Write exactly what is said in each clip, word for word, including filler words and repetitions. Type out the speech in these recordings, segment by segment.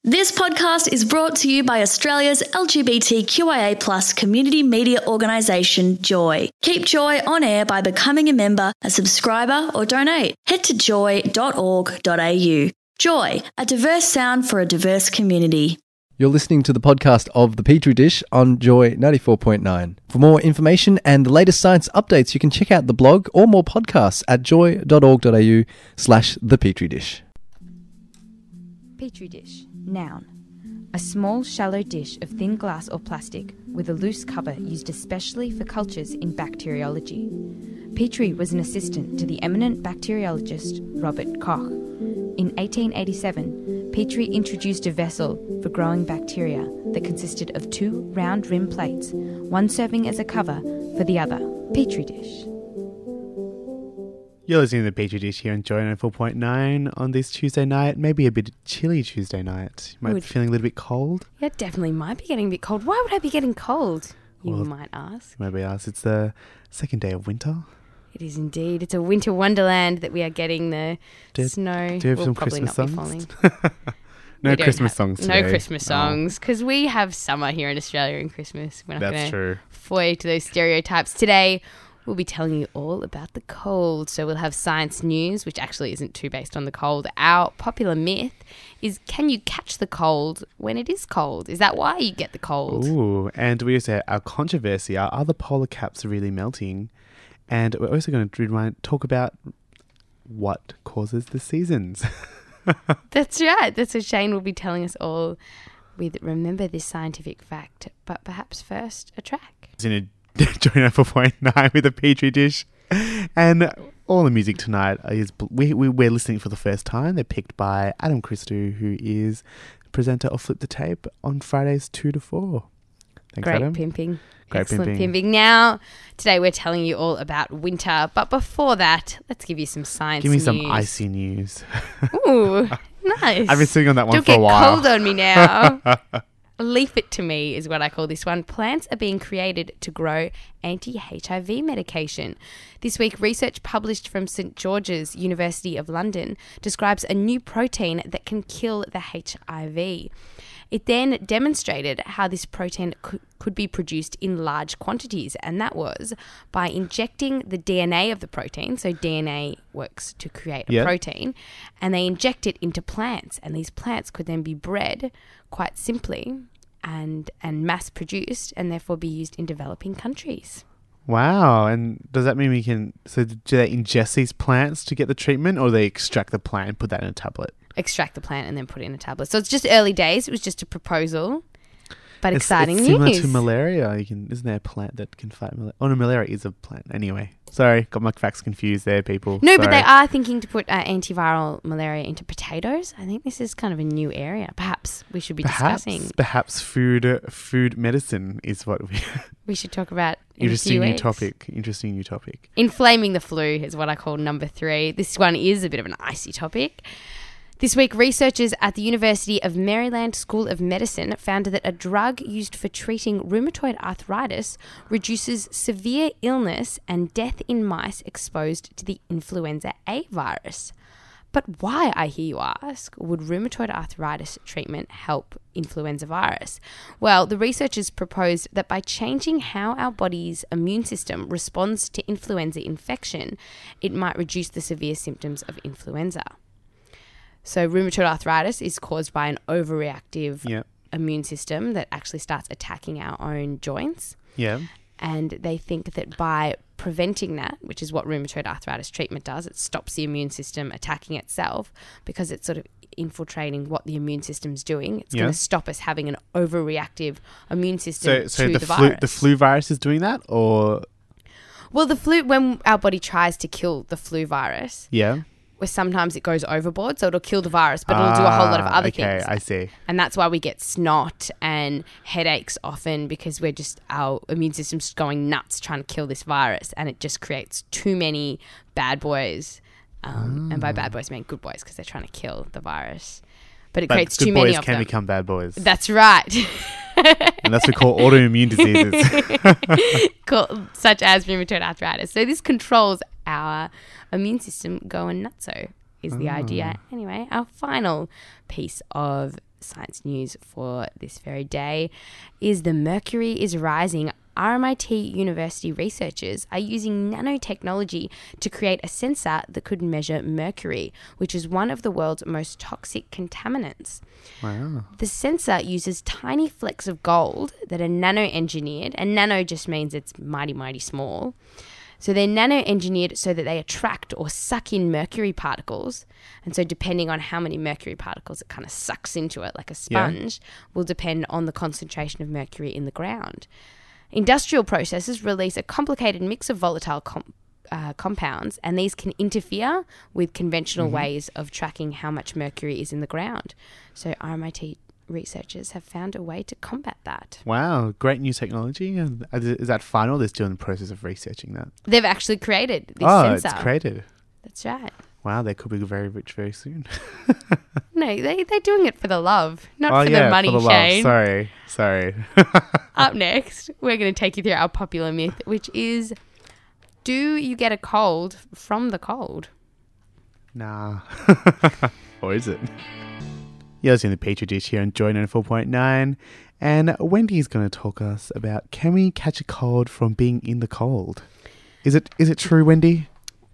This podcast is brought to you by Australia's L G B T Q I A plus community media organisation, Joy. Keep Joy on air by becoming a member, a subscriber or donate. Head to joy dot org dot a u. Joy, a diverse sound for a diverse community. You're listening to the podcast of The Petri Dish on Joy ninety-four point nine. For more information and the latest science updates, you can check out the blog or more podcasts at joy dot org dot a u slash The Petri Dish. Petri dish. Noun. A small, shallow dish of thin glass or plastic with a loose cover used especially for cultures in bacteriology. Petri was an assistant to the eminent bacteriologist Robert Koch. In eighteen eighty-seven, Petri introduced a vessel for growing bacteria that consisted of two round rim plates, one serving as a cover for the other. Petri dish. You're listening to the Petri Dish here on Joy ninety-four point nine on this Tuesday night. Maybe a bit chilly Tuesday night. You might Would- be feeling a little bit cold. Yeah, definitely might be getting a bit cold. Why would I be getting cold? You Well, might ask. Maybe ask. It's the second day of winter. It is indeed. It's a winter wonderland that we are getting. The Do- snow do you have will some probably Christmas not songs? be falling. No We don't Christmas have- songs No today. Christmas Oh, songs, because we have summer here in Australia in Christmas. We're not that's going to true. foil to those stereotypes. Today, we'll be telling you all about the cold. So we'll have science news, which actually isn't too based on the cold. Our popular myth is, can you catch the cold when it is cold? Is that why you get the cold? Ooh, and we also have our controversy. Are other polar caps really melting? And we're also going to talk about what causes the seasons. That's right. That's what Shane will be telling us all with Remember This Scientific Fact. But perhaps first, a track. It's in a Joy ninety-four point nine with a Petri Dish. And all the music tonight is we, we, we're listening for the first time. They're picked by Adam Christou, who is presenter of Flip the Tape on Fridays two to four. Thanks, Great Adam. pimping. Great Excellent pimping. pimping. Now, today we're telling you all about winter. But before that, let's give you some science Give me news. some icy news. Ooh, nice. I've been sitting on that one Don't for a get while. cold on me now. Leaf it to me is what I call this one. Plants are being created to grow anti-H I V medication. This week, research published from St George's University of London describes a new protein that can kill the H I V. It then demonstrated how this protein could, could be produced in large quantities, and that was by injecting the D N A of the protein. So D N A works to create a Yeah. protein, and they inject it into plants, and these plants could then be bred quite simply and and mass produced, and therefore be used in developing countries. Wow. And does that mean we can... So do they ingest these plants to get the treatment, or they extract the plant and put that in a tablet? Extract the plant and then put it in a tablet. So it's just early days. It was just a proposal, but It's- exciting it's similar news. to malaria. You can, isn't there a plant that can fight malaria? Oh, no, malaria is a plant. Anyway, sorry, got my facts confused there, people. No, but Sorry. they are thinking to put uh, antiviral malaria into potatoes. I think this is kind of a new area. Perhaps we should be Perhaps, discussing. perhaps food, food medicine is what we. We should talk about in a Interesting few new weeks. topic. Interesting new topic. Inflaming the flu is what I call number three. This one is a bit of an icy topic. This week, researchers at the University of Maryland School of Medicine found that a drug used for treating rheumatoid arthritis reduces severe illness and death in mice exposed to the influenza A virus. But why, I hear you ask, would rheumatoid arthritis treatment help influenza virus? Well, the researchers proposed that by changing how our body's immune system responds to influenza infection, it might reduce the severe symptoms of influenza. So rheumatoid arthritis is caused by an overreactive Yeah. immune system that actually starts attacking our own joints. Yeah. And they think that by preventing that, which is what rheumatoid arthritis treatment does, it stops the immune system attacking itself because it's sort of infiltrating what the immune system's doing. It's Yeah. going to stop us having an overreactive immune system So, so to the, the, flu, virus. the flu virus is doing that, or Well, the flu, when our body tries to kill the flu virus, yeah. where sometimes it goes overboard, so it'll kill the virus, but it'll do a whole lot of Ah, other okay, things. I see. And that's why we get snot and headaches often, because we're just, our immune system's just going nuts trying to kill this virus, and it just creates too many bad boys. Um, And by bad boys, I mean good boys, because they're trying to kill the virus. But it But creates good too boys many of can them. become bad boys. That's right. And that's what we call autoimmune diseases. Called- such as rheumatoid arthritis. So this controls our immune system going nutso, is the idea. Anyway, our final piece of science news for this very day is the mercury is rising. R M I T University researchers are using nanotechnology to create a sensor that could measure mercury, which is one of the world's most toxic contaminants. Wow. The sensor uses tiny flecks of gold that are nano-engineered, and nano just means it's mighty, mighty small. So they're nano-engineered so that they attract or suck in mercury particles. And so depending on how many mercury particles it kind of sucks into it like a sponge yeah. will depend on the concentration of mercury in the ground. Industrial processes release a complicated mix of volatile com- uh, compounds, and these can interfere with conventional mm-hmm. ways of tracking how much mercury is in the ground. So R M I T researchers have found a way to combat that. Wow, great new technology. Is that final? They're still in the process of researching that. They've actually created this oh, sensor. Oh, it's created. That's right. Wow, they could be very rich very soon. No, they, they're doing it for the love, not oh, for yeah, the money, for the Shane. Love. Sorry, sorry. Up next, we're going to take you through our popular myth, which is, do you get a cold from the cold? Nah. Or is it? You're listening to the Petri Dish here on Joy ninety-four point nine. And Wendy's going to talk us about, can we catch a cold from being in the cold? Is it is it true, Wendy?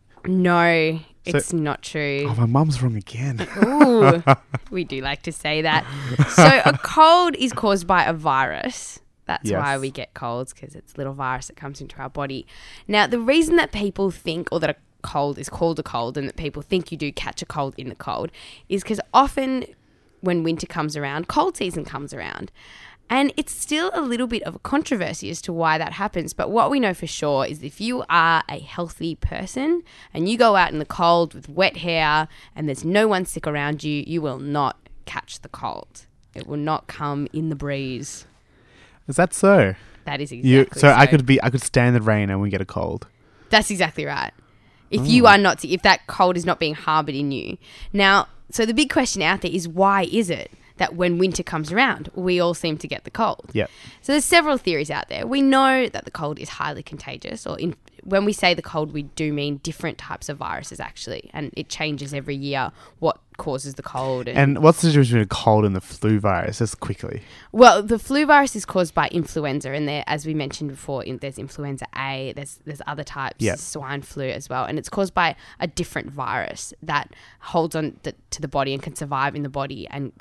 No, So- it's not true. Oh, my mum's wrong again. Ooh, we do like to say that. So a cold is caused by a virus. That's Yes. why we get colds, because it's a little virus that comes into our body. Now, the reason that people think, or that a cold is called a cold, and that people think you do catch a cold in the cold, is because often when winter comes around, cold season comes around. And it's still a little bit of a controversy as to why that happens. But what we know for sure is if you are a healthy person and you go out in the cold with wet hair and there's no one sick around you, you will not catch the cold. It will not come in the breeze. Is that so? That is exactly You, so, so. I could be I could stand the rain and we get a cold. That's exactly right. If Oh. you are not, if that cold is not being harboured in you. Now, so the big question out there is, why is it that when winter comes around, we all seem to get the cold? Yep. So there's several theories out there. We know that the cold is highly contagious, or in, when we say the cold, we do mean different types of viruses actually, and it changes every year what causes the cold. And, And what's the difference between a cold and the flu virus? Just quickly. well, the flu virus is caused by influenza, and there, as we mentioned before, in, there's influenza A, there's there's other types, Yep. swine flu as well, and it's caused by a different virus that holds on th- to the body and can survive in the body and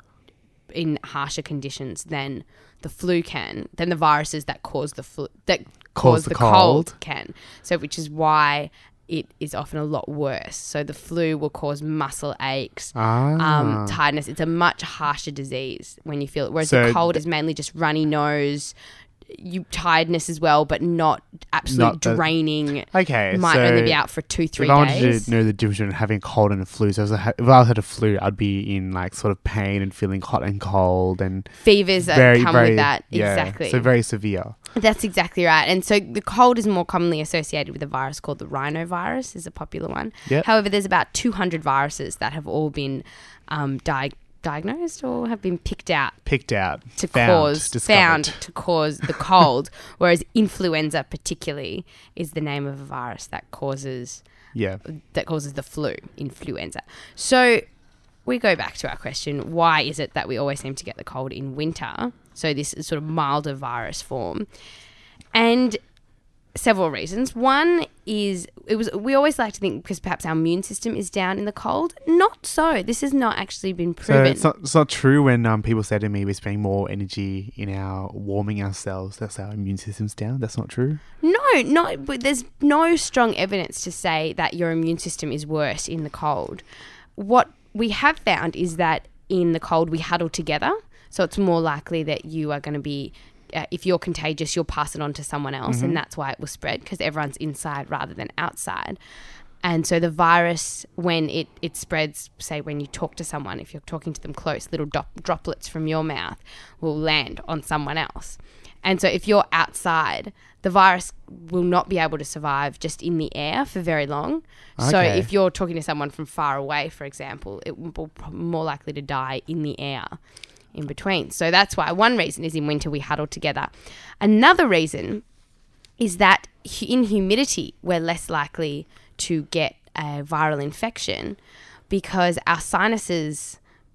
in harsher conditions than the flu can, than the viruses that cause the flu that Cause cause the the cold. cold can. So, which is why it is often a lot worse. So the flu will cause muscle aches, Ah. um, tiredness. It's a much harsher disease when you feel it. Whereas So the cold is mainly just runny nose, you tiredness as well, but not absolute Not the- draining. Okay, Might so only be out for two, three if I days. wanted to know the difference between having a cold and a flu, so if I if I had a flu, I'd be in like sort of pain and feeling hot and cold and Fevers that very, come very, with that. yeah, Exactly. So very severe. That's exactly right. And so the cold is more commonly associated with a virus called the rhinovirus, is a popular one. Yep. However, there's about two hundred viruses that have all been um, di- diagnosed or have been picked out Picked out, to found, cause discovered. found to cause the cold, whereas influenza particularly is the name of a virus that causes Yeah. that causes the flu, influenza. So we go back to our question, why is it that we always seem to get the cold in winter? So this is sort of milder virus form. And several reasons. One is it was we always like to think because perhaps our immune system is down in the cold. Not so. This has not actually been So proven. it's not it's not true when um people say to me we're spending more energy in our warming ourselves. That's our immune system's down. That's not true. No, not. But there's no strong evidence to say that your immune system is worse in the cold. What we have found is that in the cold we huddle together, so it's more likely that you are going to be. Uh, if you're contagious, you'll pass it on to someone else, Mm-hmm. and that's why it will spread because everyone's inside rather than outside. And so the virus, when it, it spreads, say when you talk to someone, if you're talking to them close, little do- droplets from your mouth will land on someone else. And so if you're outside, the virus will not be able to survive just in the air for very long. So Okay. if you're talking to someone from far away, for example, it will be more likely to die in the air in between. So that's why one reason is in winter we huddle together. Another reason is that hu- in humidity we're less likely to get a viral infection because our sinuses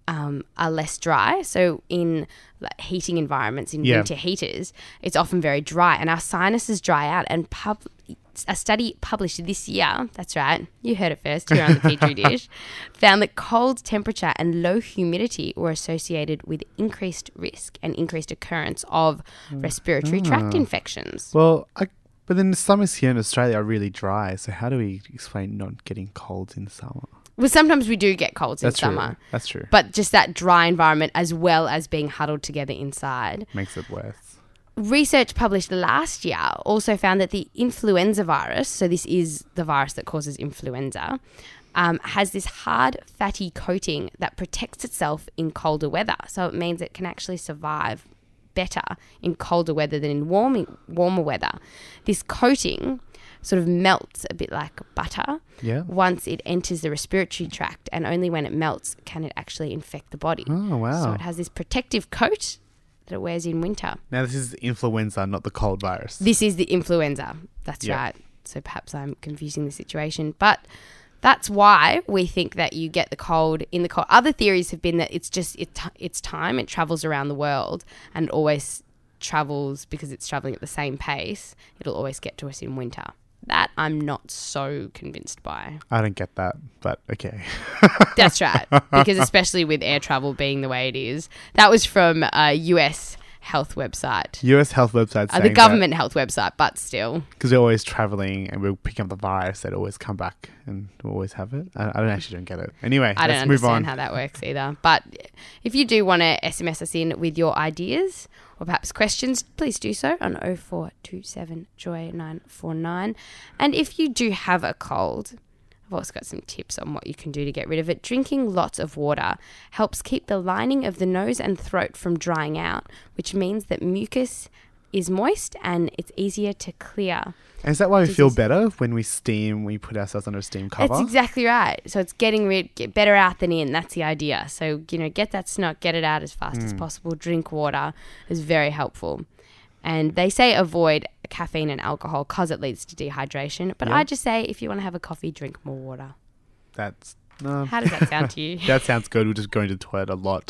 um, are less dry. So in like, heating environments, in Yeah. winter heaters, it's often very dry, and our sinuses dry out. And pub- a study published this year, that's right, you heard it first here on the Petri dish, found that cold temperature and low humidity were associated with increased risk and increased occurrence of respiratory tract Ah. infections. Well, I, but then the summers here in Australia are really dry. So how do we explain not getting colds in summer? Well, sometimes we do get colds That's in true. summer, That's true. but just that dry environment as well as being huddled together inside. Makes it worse. Research published last year also found that the influenza virus, so this is the virus that causes influenza, um, has this hard, fatty coating that protects itself in colder weather. So it means it can actually survive better in colder weather than in warming, warmer weather. This coating sort of melts a bit like butter Yeah. once it enters the respiratory tract, and only when it melts can it actually infect the body. Oh, wow. So it has this protective coat that it wears in winter. Now, this is influenza, not the cold virus. This is the influenza. That's Yeah. right. So perhaps I'm confusing the situation. But that's why we think that you get the cold in the cold. Other theories have been that it's just it, it's time. It travels around the world and always travels because it's traveling at the same pace. It'll always get to us in winter. That I'm not so convinced by. I don't get that, but okay. That's right. Because especially with air travel being the way it is. That was from a U S health website. U S health website Uh, saying the government health website, but still. because we're always traveling and we'll pick up the virus that always come back and we'll always have it. I, I don't actually don't get it. Anyway, I don't let's move on. understand how that works either. But if you do want to S M S us in with your ideas or perhaps questions, please do so on oh four two seven joy nine four nine. And if you do have a cold, I've also got some tips on what you can do to get rid of it. Drinking lots of water helps keep the lining of the nose and throat from drying out, which means that mucus is moist and it's easier to clear. And is that why we feel disease. better when we steam, when we put ourselves under a steam cover? That's exactly right. So it's getting rid, get better out than in. That's the idea. So, you know, get that snot, get it out as fast as possible. Drink water is very helpful. And they say avoid caffeine and alcohol because it leads to dehydration. But Yeah. I just say if you want to have a coffee, drink more water. That's no. How does that sound to you? That sounds good. We're just going to the toilet a lot.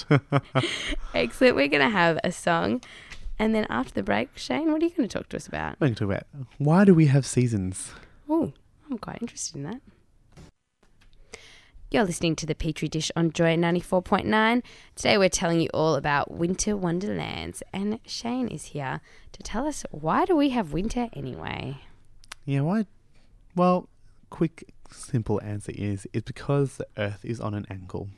Excellent. We're going to have a song. And then after the break, Shane, what are you going to talk to us about? We're going to talk about why do we have seasons? Oh, I'm quite interested in that. You're listening to the Petri Dish on Joy ninety-four point nine. Today we're telling you all about winter wonderlands, and Shane is here to tell us why do we have winter anyway? Yeah, why? Well, quick, simple answer is it's because the Earth is on an angle.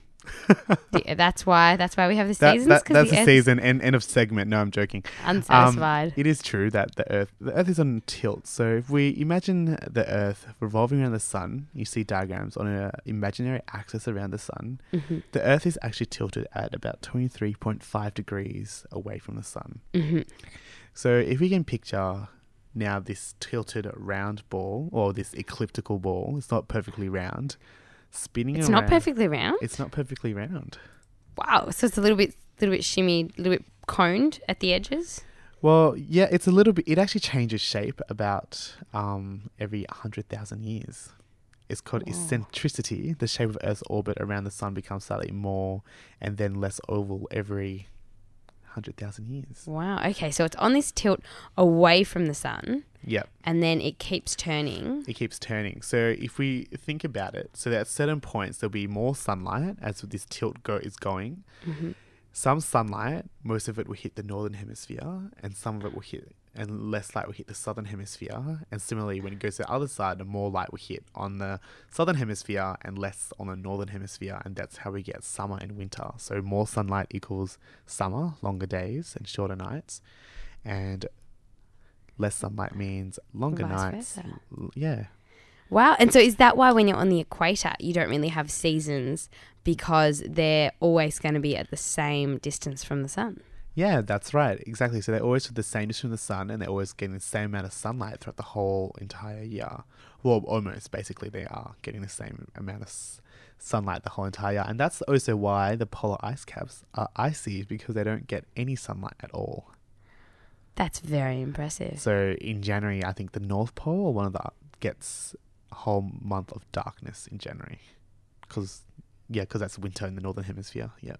Yeah, that's why. That's why we have the That, seasons. that, 'cause that's the the Earth's season. End, end of segment. No, I'm joking. Unsatisfied. Um, it is true that the Earth, the Earth is on tilt. So if we imagine the Earth revolving around the sun, you see diagrams on an imaginary axis around the sun. mm-hmm. The Earth is actually tilted at about twenty-three point five degrees away from the sun. Mm-hmm. So if we can picture now this tilted round ball or this elliptical ball, it's not perfectly round, spinning It's around. not perfectly round. It's not perfectly round. Wow. So it's a little bit, little bit shimmy, a little bit coned at the edges. Well, yeah, it's a little bit. It actually changes shape about um, every one hundred thousand years. It's called Whoa. eccentricity. The shape of Earth's orbit around the sun becomes slightly more and then less oval every one hundred thousand years. Wow. Okay. So it's on this tilt away from the sun, Yep, and then it keeps turning. it keeps turning. So if we think about it, so at certain points there'll be more sunlight as this tilt go is going. Mm-hmm. Some sunlight, most of it will hit the northern hemisphere, and some of it will hit, and less light will hit the southern hemisphere. And similarly, when it goes to the other side, the more light will hit on the southern hemisphere and less on the northern hemisphere, and that's how we get summer and winter. So more sunlight equals summer, longer days and shorter nights, and less sunlight means longer Vice nights. versa. L- Yeah. Wow. And so is that why when you're on the equator, you don't really have seasons because they're always going to be at the same distance from the sun? Yeah, that's right. Exactly. So they're always to the same distance from the sun, and they're always getting the same amount of sunlight throughout the whole entire year. Well, almost. Basically, they are getting the same amount of s- sunlight the whole entire year. And that's also why the polar ice caps are icy, because they don't get any sunlight at all. That's very impressive. So in January, I think the North Pole, or one of the, gets a whole month of darkness in January, because yeah, because that's winter in the northern hemisphere. Yeah.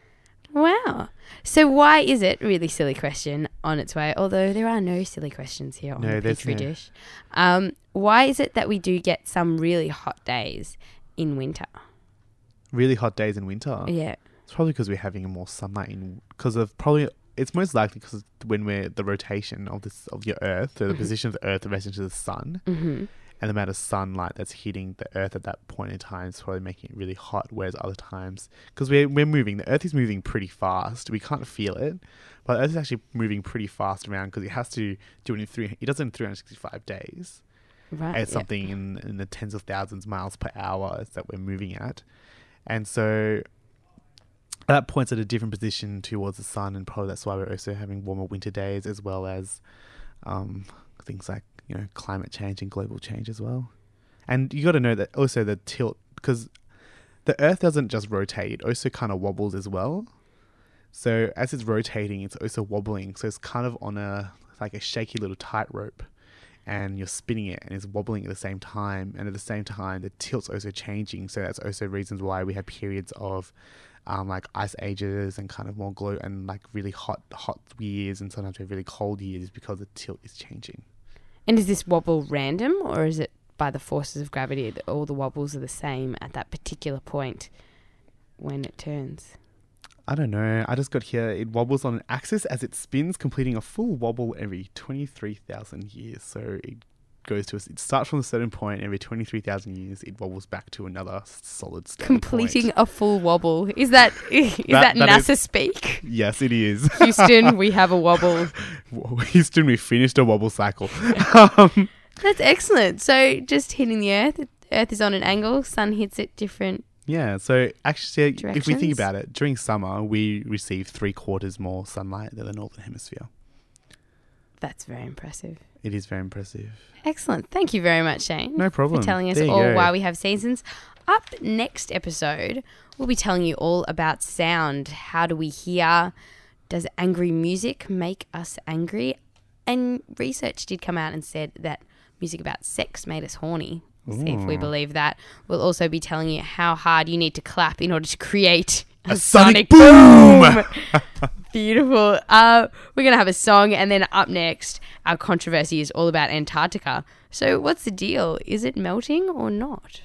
Wow. So why is it, really silly question, on its way, although there are no silly questions here on No, the there's Petri no. dish. Um, why is it that we do get some really hot days in winter? Really hot days in winter. Yeah. It's probably because we're having more sunlight in because of probably it's most likely because when we're the rotation of this of your Earth, so the Mhm. position of the Earth in relation to the sun, Mm-hmm. and the amount of sunlight that's hitting the Earth at that point in time is probably making it really hot. Whereas other times, because we're we're moving, the Earth is moving pretty fast. We can't feel it, but the Earth is actually moving pretty fast around because it has to do it in three. It does it in three hundred sixty-five days. Right. It's yeah. something in in the tens of thousands miles per hour that we're moving at, and so that points at a different position towards the sun, and probably that's why we're also having warmer winter days, as well as um, things like you know climate change and global change as well. And you got to know that also the tilt, because the Earth doesn't just rotate; it also kind of wobbles as well. So as it's rotating, it's also wobbling. So it's kind of on a like a shaky little tightrope, and you're spinning it, and it's wobbling at the same time. And at the same time, the tilt's also changing. So that's also reasons why we have periods of um, like ice ages and kind of more glow and like really hot, hot years, and sometimes we have really cold years because the tilt is changing. And is this wobble random, or is it by the forces of gravity that all the wobbles are the same at that particular point when it turns? I don't know. I just got here. It wobbles on an axis as it spins, completing a full wobble every twenty-three thousand years. So it goes to a, it starts from a certain point. Every twenty-three thousand years, it wobbles back to another solid state. Completing a full wobble. Is that is that, That- that NASA is- speak? Yes, it is. Houston, we have a wobble. Houston, we finished a wobble cycle. um, That's excellent. So just hitting the Earth. Earth is on an angle. Sun hits it different. yeah. So actually, if we think Directions? about it, during summer, we receive three quarters more sunlight than the northern hemisphere. That's very impressive. It is very impressive. Excellent. Thank you very much, Shane. No problem. For telling us There you all go. why we have seasons. Up next episode, we'll be telling you all about sound. How do we hear? Does angry music make us angry? And research did come out and said that music about sex made us horny. See if we Ooh. believe that. We'll also be telling you how hard you need to clap in order to create a, A sonic boom. Beautiful. Uh, we're going to have a song, and then up next, our controversy is all about Antarctica. So what's the deal? Is it melting or not?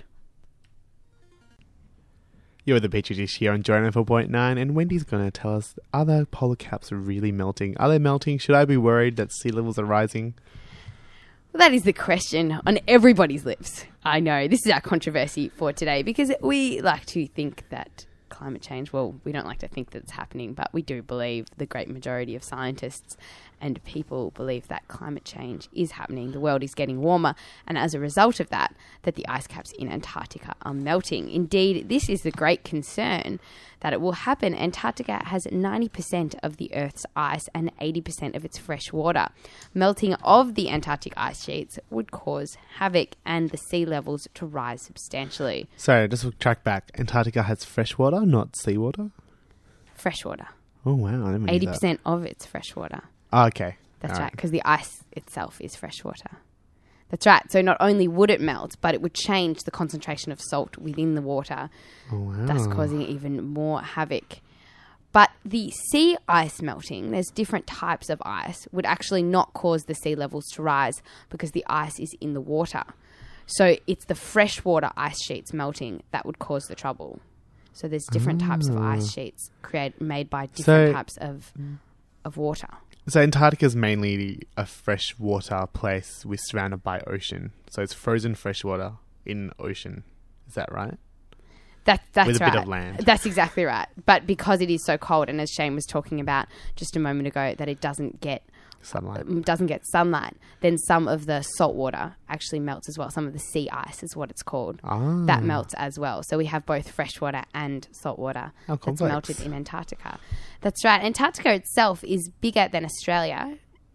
You're with the Petri Dish here on Joy ninety four point nine, and Wendy's going to tell us, are the polar caps really melting? Are they melting? Should I be worried that sea levels are rising? Well, that is the question on everybody's lips. I know. This is our controversy for today, because we like to think that climate change, well, we don't like to think that it's happening, but we do believe, the great majority of scientists and people believe, that climate change is happening. The world is getting warmer, and as a result of that, that the ice caps in Antarctica are melting. Indeed, this is the great concern, that it will happen. Antarctica has ninety percent of the Earth's ice and eighty percent of its fresh water. Melting of the Antarctic ice sheets would cause havoc and the sea levels to rise substantially. Sorry, just to track back. Antarctica has fresh water, not seawater? Fresh water. Oh, wow. I didn't know eighty that. percent of it's fresh water. Oh, okay. That's All right, because the ice itself is fresh water. That's right. So not only would it melt, but it would change the concentration of salt within the water, Oh, wow. thus causing even more havoc. But the sea ice melting, there's different types of ice, would actually not cause the sea levels to rise because the ice is in the water. So it's the freshwater ice sheets melting that would cause the trouble. So there's different types of ice sheets create, made by different So- types of of water. So Antarctica is mainly a freshwater place with surrounded by ocean. So it's frozen freshwater in ocean. Is that right? That, that's With a right. bit of land. That's exactly right. But because it is so cold, and as Shane was talking about just a moment ago, that it doesn't get Sunlight. doesn't get sunlight, then some of the salt water actually melts as well. Some of the sea ice is what it's called. Ah. That melts as well. So we have both freshwater and salt water How that's complex. melted in Antarctica. That's right. Antarctica itself is bigger than Australia,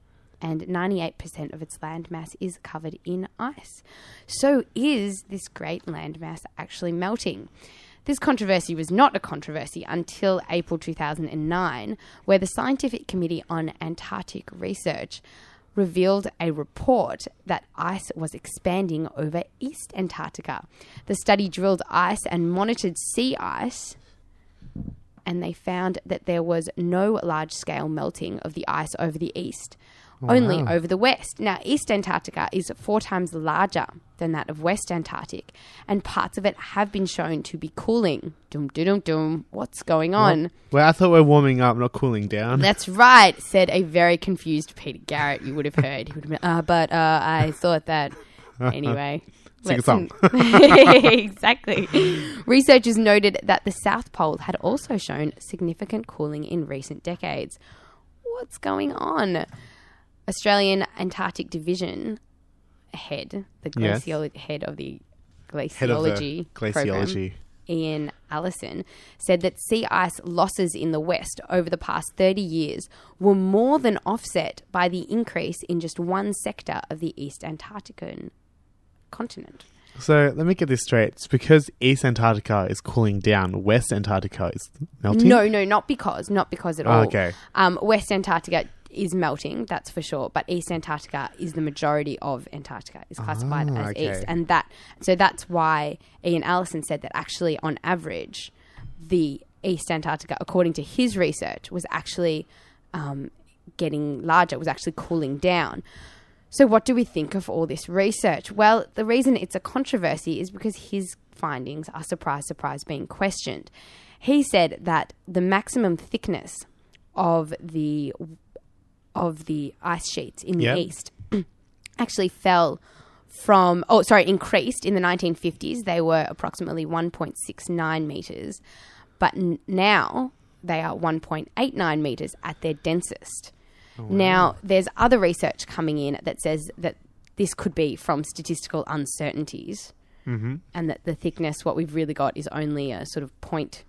and ninety-eight percent of its landmass is covered in ice. So is this great landmass actually melting? This controversy was not a controversy until April two thousand nine, where the Scientific Committee on Antarctic Research revealed a report that ice was expanding over East Antarctica. The study drilled ice and monitored sea ice, and they found that there was no large-scale melting of the ice over the east, wow. only over the west. Now, East Antarctica is four times larger than that of West Antarctic, and parts of it have been shown to be cooling. Dum, dum, dum, dum. What's going on? Well, well, I thought we we're warming up, not cooling down. That's right, said a very confused Peter Garrett. You would have heard. He would have been, uh, but uh, I thought that... Anyway... Sing a song. Exactly. Researchers noted that the South Pole had also shown significant cooling in recent decades. What's going on? Australian Antarctic Division head, the glaciolo- yes. head of the glaciology, head of the glaciology. Program, Ian Allison, said that sea ice losses in the West over the past thirty years were more than offset by the increase in just one sector of the East Antarctican continent. So let me get this straight. It's because East Antarctica is cooling down, West Antarctica is melting? No, no, not because. Not because at oh, all. Okay. Um, West Antarctica is melting, that's for sure, but East Antarctica is the majority of Antarctica, is classified oh, as okay. East. And that, so that's why Ian Allison said that actually, on average, the East Antarctica, according to his research, was actually um, getting larger, was actually cooling down. So what do we think of all this research? Well, the reason it's a controversy is because his findings are, surprise, surprise, being questioned. He said that the maximum thickness of the of the ice sheets in the yep. east actually fell from, oh, sorry, increased in the nineteen fifties. They were approximately one point six nine metres, but n- now they are one point eight nine metres at their densest. Oh, wow. Now, there's other research coming in that says that this could be from statistical uncertainties mm-hmm. and that the thickness, what we've really got, is only a sort of zero point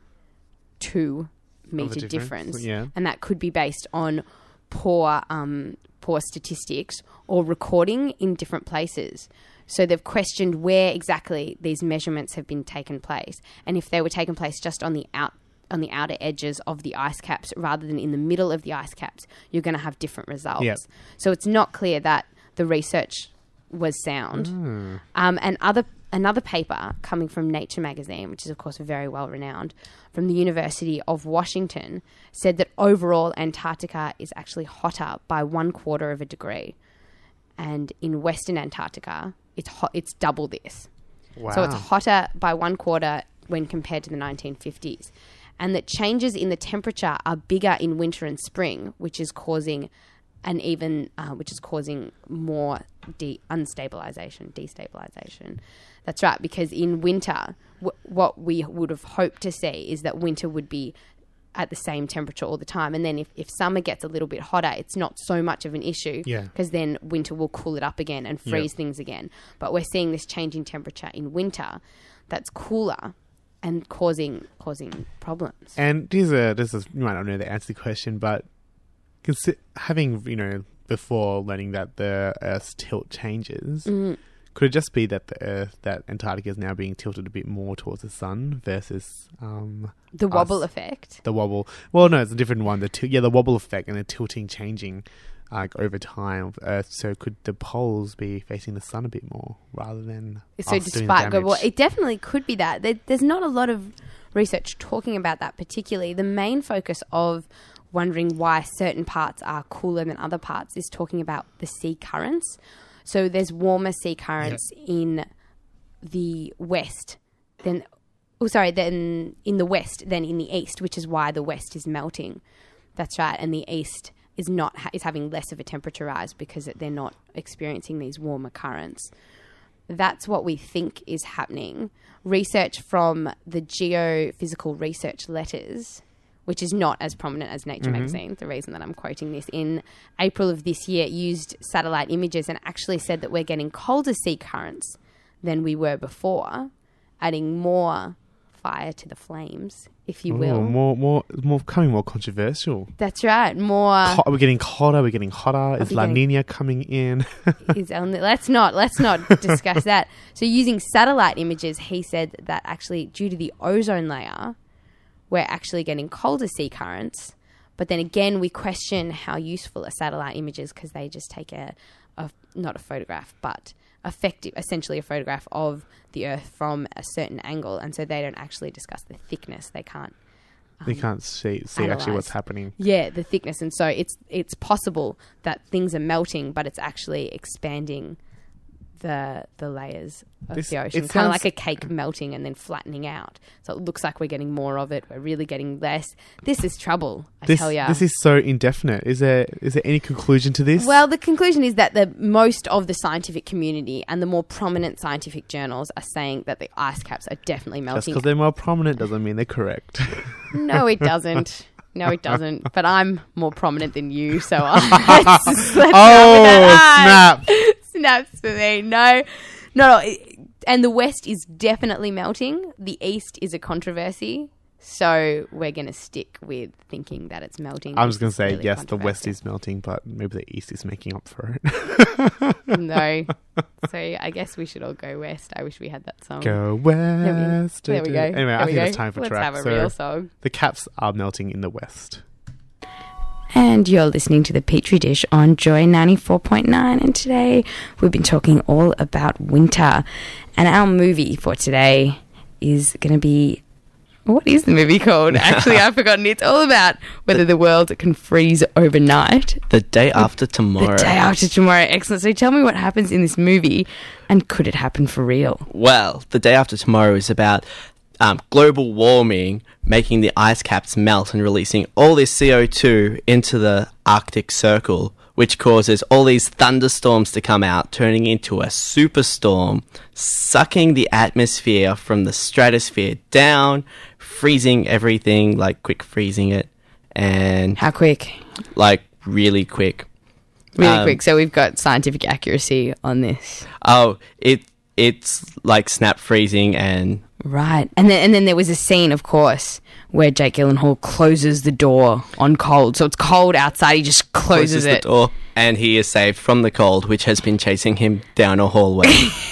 two metre difference. difference. Yeah. And that could be based on poor, um, poor statistics or recording in different places. So they've questioned where exactly these measurements have been taken place, and if they were taken place just on the out on the outer edges of the ice caps rather than in the middle of the ice caps, you're going to have different results. Yep. So it's not clear that the research was sound. Mm. Um, and other another paper coming from Nature magazine, which is of course very well renowned, from the University of Washington, said that overall Antarctica is actually hotter by one quarter of a degree, and in Western Antarctica it's hot, it's double this. Wow. So it's hotter by one quarter when compared to the nineteen fifties. And that changes in the temperature are bigger in winter and spring, which is causing an even, uh, which is causing more de- unstabilization, destabilization. That's right, because in winter, w- what we would have hoped to see is that winter would be at the same temperature all the time. And then if, if summer gets a little bit hotter, it's not so much of an issue yeah. because then winter will cool it up again and freeze yep. things again. But we're seeing this change in temperature in winter that's cooler and causing causing problems. And these are, this is, you might not know the answer to the question, but consi- having, you know, before learning that the Earth's tilt changes, mm-hmm. could it just be that the Earth, that Antarctica is now being tilted a bit more towards the sun versus um, the wobble us? effect? The wobble. Well, no, it's a different one. The til- yeah, the wobble effect and the tilting changing like over time of Earth. So could the poles be facing the sun a bit more rather than so us despite doing well, it definitely could be that. There, there's not a lot of research talking about that particularly. The main focus of wondering why certain parts are cooler than other parts is talking about the sea currents. So there's warmer sea currents yep. in the west than, oh sorry, than in the west than in the east, which is why the west is melting. That's right, and the east is not ha- is having less of a temperature rise because they're not experiencing these warmer currents. That's what we think is happening. Research from the Geophysical Research Letters, which is not as prominent as Nature mm-hmm. magazine, the reason that I'm quoting this, in April of this year, used satellite images and actually said that we're getting colder sea currents than we were before, adding more fire to the flames, if you Ooh, will. More, more, more, becoming more controversial. That's right. More. Co- we're getting colder. We're getting hotter. Is La Nina coming in? is El- let's not. Let's not discuss that. So, using satellite images, he said that actually, due to the ozone layer, we're actually getting colder sea currents, But then again, we question how useful a satellite image is because they just take a, a, not a photograph, but effective, essentially a photograph of the Earth from a certain angle. And so they don't actually discuss the thickness. They can't. Um, They can't see, see analyze. actually what's happening. Yeah, the thickness. And so it's it's possible that things are melting, but it's actually expanding the the layers of This- the it ocean. Kind of sounds- like a cake melting and then flattening out. So it looks like we're getting more of it. We're really getting less. This is trouble, I This, tell ya. this is so indefinite. Is there is there any conclusion to this? Well, the conclusion is that the most of the scientific community and the more prominent scientific journals are saying that the ice caps are definitely just melting. because they're more prominent doesn't mean they're correct. No, it doesn't. No, it doesn't. But I'm more prominent than you, so I, let's, let's Oh, snap! snap. Snaps for me. No, no, no. it- And the West is definitely melting. The East is a controversy. So we're going to stick with thinking that it's melting. I was going to It's say, really yes, the West controversial. is melting, but maybe the East is making up for it. No. So I guess we should all go West. I wish we had that song. Go West. There we go. Anyway, There I we think go. it's time for Let's track. have a So real song. the caps are melting in the West. And you're listening to the Petri Dish on Joy ninety-four point nine. And today we've been talking all about winter. And our movie for today is going to be... What is the movie called? Actually, I've forgotten. It's all about whether the world can freeze overnight. The day after tomorrow. The day after tomorrow. Excellent. So tell me what happens in this movie and could it happen for real? Well, the day after tomorrow is about um, global warming, making the ice caps melt and releasing all this C O two into the Arctic Circle, which causes all these thunderstorms to come out, turning into a superstorm, sucking the atmosphere from the stratosphere down, freezing everything, like quick freezing it, and How quick? like really quick. Really Um, quick. So we've got scientific accuracy on this. Oh, it it's like snap freezing and Right. And then and then there was a scene, of course, where Jake Gyllenhaal closes the door on cold. So it's cold outside. He just closes, closes it. the door, and he is saved from the cold, which has been chasing him down a hallway.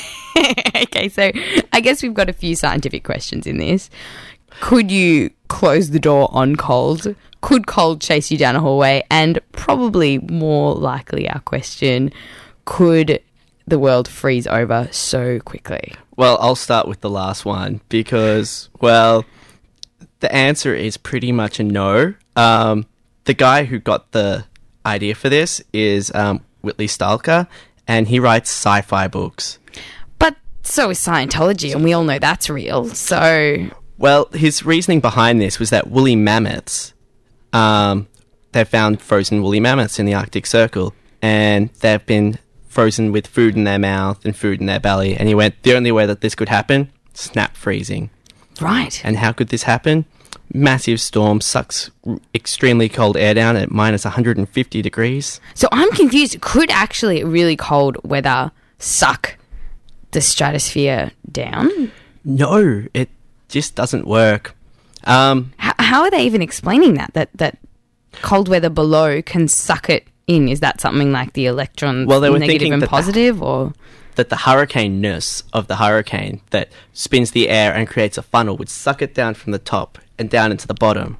Okay, so I guess we've got a few scientific questions in this. Could you close the door on cold? Could cold chase you down a hallway? And probably more likely our question, could the world freeze over so quickly? Well, I'll start with the last one because, well, the answer is pretty much a no. Um, the guy who got the idea for this is um, Whitley Stalker, and he writes sci-fi books. But so is Scientology, and we all know that's real. So Well, his reasoning behind this was that woolly mammoths, um, they've found frozen woolly mammoths in the Arctic Circle, and they've been frozen with food in their mouth and food in their belly. And he went, the only way that this could happen, snap freezing. right. And how could this happen? Massive storm sucks r- extremely cold air down at minus one hundred fifty degrees. So I'm confused. Could actually really cold weather suck the stratosphere down? No, it just doesn't work. Um, How, how are they even explaining that? That that cold weather below can suck it in? Is that something like the electrons Well, they were negative thinking and that the- positive, or that the hurricane-ness of the hurricane that spins the air and creates a funnel would suck it down from the top and down into the bottom.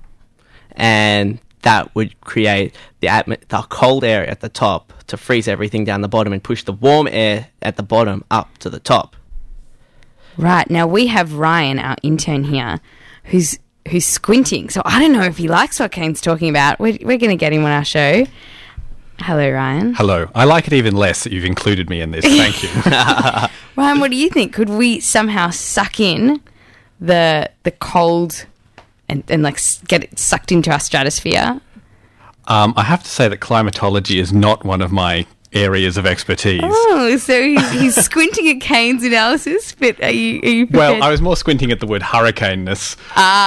And that would create the atmo- the cold air at the top to freeze everything down the bottom and push the warm air at the bottom up to the top. right? Now we have Ryan, our intern here, who's who's squinting. So I don't know if he likes what Kane's talking about. We're we're going to get him on our show. Hello, Ryan. Hello. I like it even less that you've included me in this. Thank you. Ryan, what do you think? Could we somehow suck in the the cold and, and like s- get it sucked into our stratosphere? um, I have to say that climatology is not one of my areas of expertise. Oh, so he's, he's squinting at Kane's analysis, but are you, are you prepared? Well, I was more squinting at the word hurricaneness.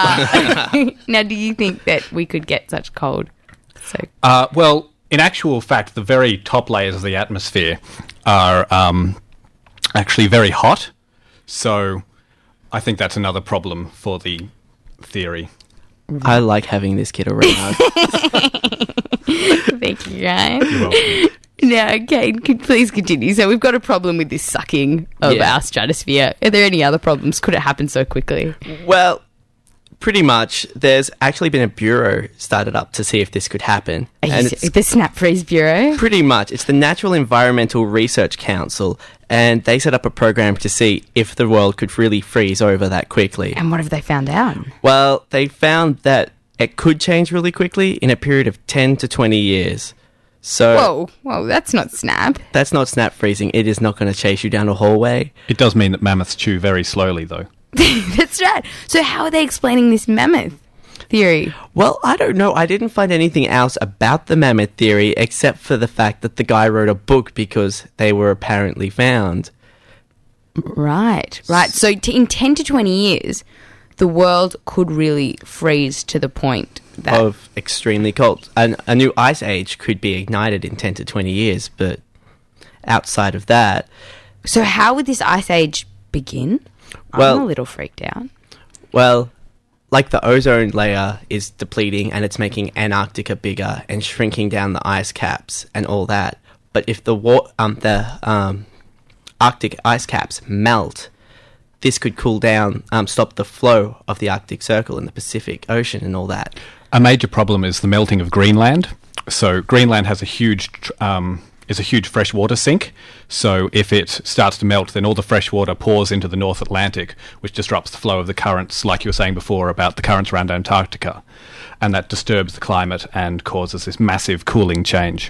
Now, do you think that we could get such cold? So, Uh, well, in actual fact, the very top layers of the atmosphere are um, actually very hot. So I think that's another problem for the theory. I like having this kid around. thank you, Ryan. You're welcome. Now, Kane, could please continue. So we've got a problem with this sucking of Yeah. our stratosphere. Are there any other problems? Could it happen so quickly? Well, Pretty much. There's actually been a bureau started up to see if this could happen. Are and you it's s- the Snap Freeze Bureau? pretty much. It's the Natural Environmental Research Council, and they set up a program to see if the world could really freeze over that quickly. And what have they found out? Well, they found that it could change really quickly in a period of ten to twenty years. So Whoa, whoa, that's not Snap. that's not snap freezing. It is not going to chase you down a hallway. It does mean that mammoths chew very slowly, though. That's right. So how are they explaining this mammoth theory? Well, I don't know. I didn't find anything else about the mammoth theory except for the fact that the guy wrote a book because they were apparently found. Right, right. So t- in ten to twenty years, the world could really freeze to the point that... Of extremely cold. And a new ice age could be ignited in ten to twenty years, but outside of that... So how would this ice age begin? Well- I'm a little freaked out. Well, like the ozone layer is depleting and it's making Antarctica bigger and shrinking down the ice caps and all that. But if the wa- um the um Arctic ice caps melt, this could cool down, um, stop the flow of the Arctic Circle in the Pacific Ocean and all that. A major problem is the melting of Greenland. So Greenland has a huge tr- um, is a huge freshwater sink. So if it starts to melt, then all the fresh water pours into the North Atlantic, which disrupts the flow of the currents, like you were saying before about the currents around Antarctica. And that disturbs the climate and causes this massive cooling change.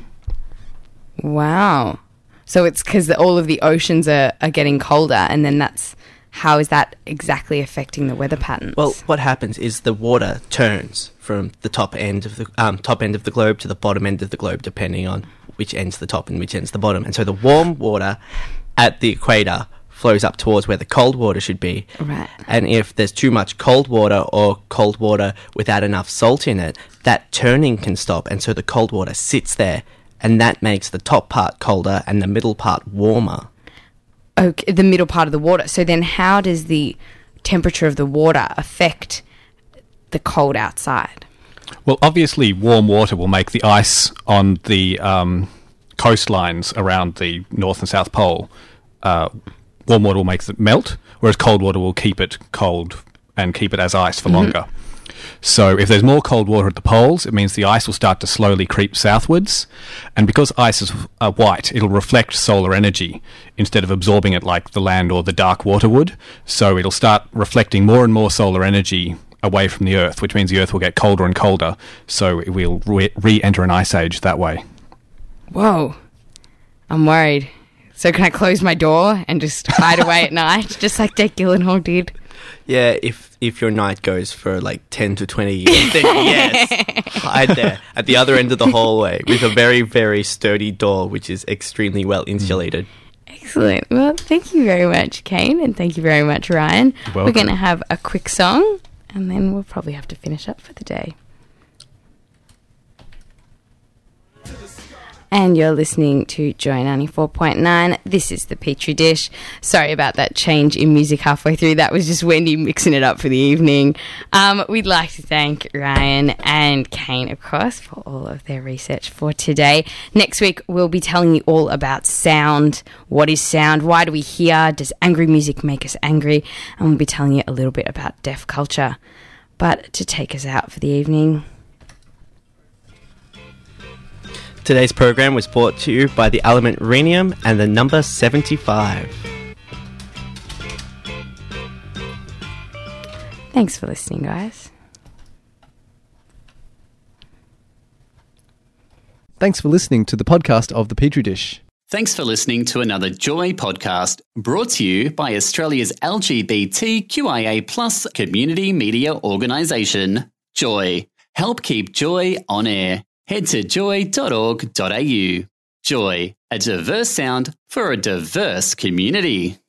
Wow. So it's because all of the oceans are, are getting colder, and then that's... How is that exactly affecting the weather patterns? Well, what happens is the water turns from the top end of the um, top end of the globe to the bottom end of the globe, depending on which end's the top and which end's the bottom. And so the warm water at the equator flows up towards where the cold water should be. Right. And if there's too much cold water or cold water without enough salt in it, that turning can stop, and so the cold water sits there, and that makes the top part colder and the middle part warmer. Okay, the middle part of the water. So then how does the temperature of the water affect the cold outside? Well, obviously, warm water will make the ice on the um, coastlines around the North and South Pole. Uh, warm water will make it melt, whereas cold water will keep it cold and keep it as ice for longer. So if there's more cold water at the poles, it means the ice will start to slowly creep southwards. And because ice is uh, white, it'll reflect solar energy instead of absorbing it like the land or the dark water would. So it'll start reflecting more and more solar energy away from the Earth, which means the Earth will get colder and colder. So it will re- re-enter an ice age that way. Whoa. I'm worried. So can I close my door and just hide away at night, just like Jake Gyllenhaal did? Yeah, if if your night goes for like ten to twenty years, then yes, hide there at the other end of the hallway with a very, very sturdy door, which is extremely well insulated. Excellent. Well, thank you very much, Kane, and thank you very much, Ryan. welcome. We're going to have a quick song, and then we'll probably have to finish up for the day. And you're listening to Joy ninety-four point nine. This is the Petri Dish. Sorry about that change in music halfway through. That was just Wendy mixing it up for the evening. Um, we'd like to thank Ryan and Kane, of course, for all of their research for today. Next week, we'll be telling you all about sound. What is sound? Why do we hear? Does angry music make us angry? And we'll be telling you a little bit about deaf culture. But to take us out for the evening... Today's program was brought to you by the element rhenium and the number seventy-five. Thanks for listening, guys. Thanks for listening to the podcast of The Petri Dish. Thanks for listening to another Joy podcast brought to you by Australia's L G B T Q I A plus community media organisation, Joy. Help keep Joy on air. Head to joy dot org dot a u. Joy, a diverse sound for a diverse community.